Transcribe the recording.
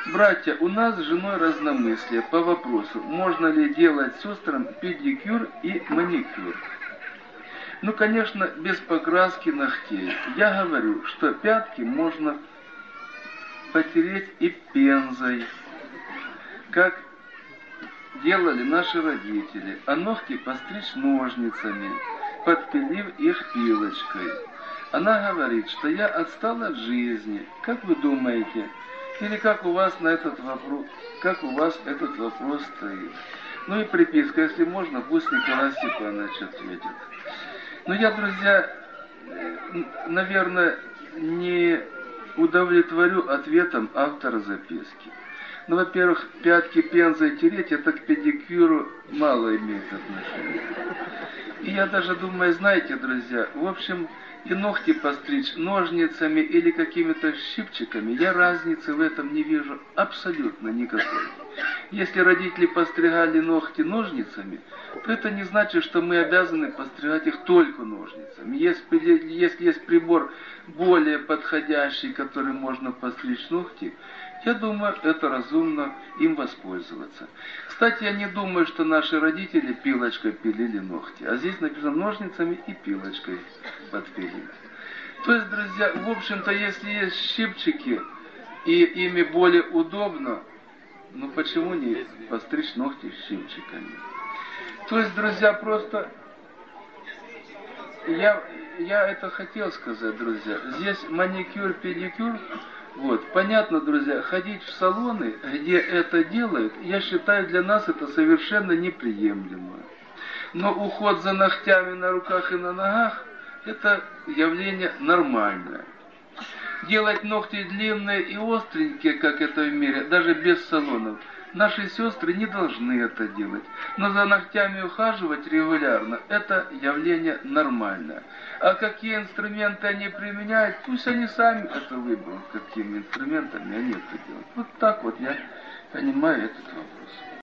Братья, у нас с женой разномыслие по вопросу, можно ли делать сестрам педикюр и маникюр. Ну, конечно, без покраски ногтей. Я говорю, что пятки можно потереть и пензой, как делали наши родители, а ногти постричь ножницами, подпилив их пилочкой. Она говорит, что я отстала от жизни. Как вы думаете, или как у вас этот вопрос стоит? Ну и приписка, если можно, пусть Николай Степанович ответит. Но я, друзья, наверное, не удовлетворю ответом автора записки. Ну, во-первых, пятки пензой тереть, это к педикюру мало имеет отношения. И я даже думаю, знаете, друзья, в общем, и ногти постричь ножницами или какими-то щипчиками, я разницы в этом не вижу абсолютно никакой. Если родители постригали ногти ножницами, то это не значит, что мы обязаны постригать их только ножницами. Если есть прибор более подходящий, который можно постричь ногти, я думаю, это разумно им воспользоваться. Кстати, я не думаю, что наши родители пилочкой пилили ногти. А здесь написано ножницами и пилочкой подпилили. То есть, друзья, в общем-то, если есть щипчики и ими более удобно, ну почему не постричь ногти щипчиками? То есть, друзья, просто я это хотел сказать, друзья. Здесь маникюр, педикюр. Вот, понятно, друзья, ходить в салоны, где это делают, я считаю, для нас это совершенно неприемлемо. Но уход за ногтями на руках и на ногах, это явление нормальное. Делать ногти длинные и остренькие, как это в мире, даже без салонов, наши сестры не должны это делать. Но за ногтями ухаживать регулярно, это явление нормальное. А какие инструменты они применяют, пусть они сами это выберут, какими инструментами они это делают. Вот так вот я понимаю этот вопрос.